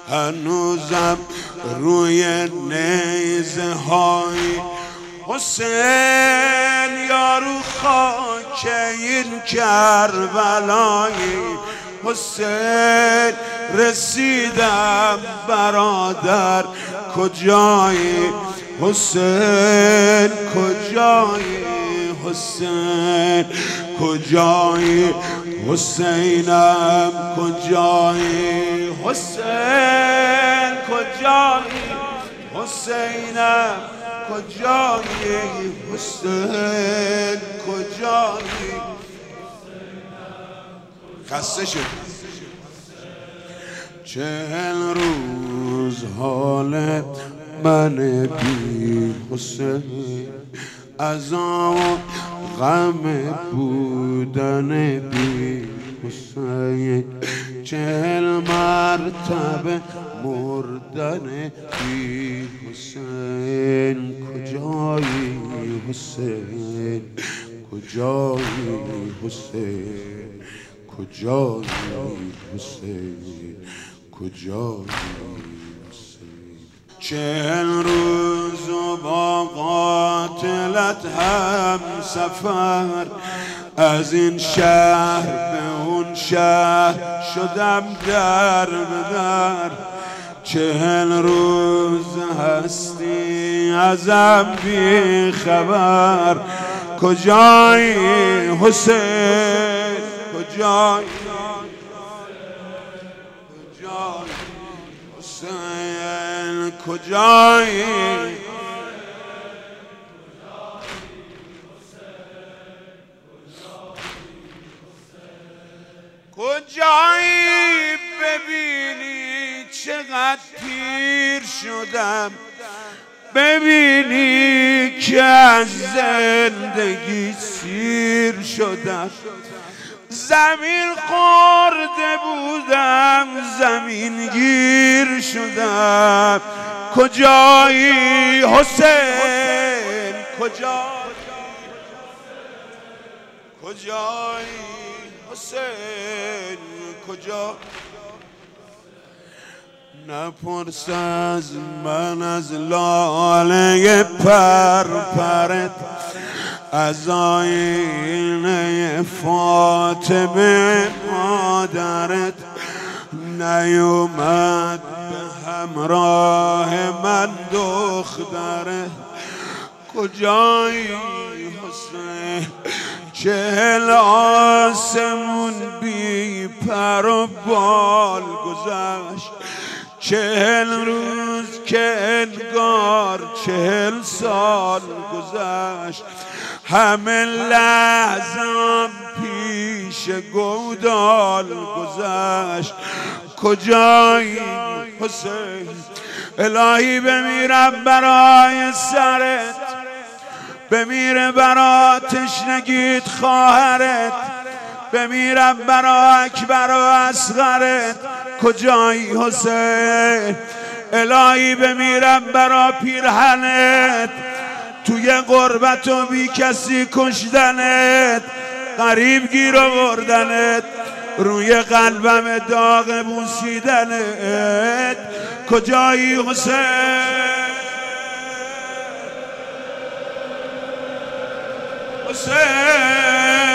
هنوزم روی نیزه های حسین یارو خاک این کربلای حسین رسیدم برادر کجایی حسین کجایی حسین کجایی حسینم کجایی حسین کجایی حسینم کجایی حسین کجایی خسته شد 40 روز حال من بی حسین عذاب و غم بودن بی حسین 40 مرتبه مردن بی حسین کجایی حسین کجایی حسین کجایی حسین کجایی حسین 40 روز و با قاتلت هم سفر از این شهر به اون شهر شدم در به در 40 روز هستی ازم بی خبر کجایی حسین کجایی حسین کجایی کجایی ببینی چقدر پیر شدم ببینی که از زندگی سیر شدم زمین خورده بودم زمین گیر شدم کجایی حسین کجایی کجایی حسین کجا نپرس از من از لاله پرپرت از آینه فاطمه مادرت نیومد به همراه من دخترت کجایی حسین 40 آسمون بی پر و بال گذشت 40 روز که انگار 40 سال گذشت همه لحظم پیش گودال گذشت کجایی حسین الهی بمیرم برای سرت بمیره برا تشنگیت خواهرت بمیرم برا اکبر و اصغرت کجایی حسین الهی بمیرم برا پیرهنت توی غربت و بی کسی کشتنت غریب گیر آوردنت روی قلبم داغ بوسیدنت کجایی حسین حسین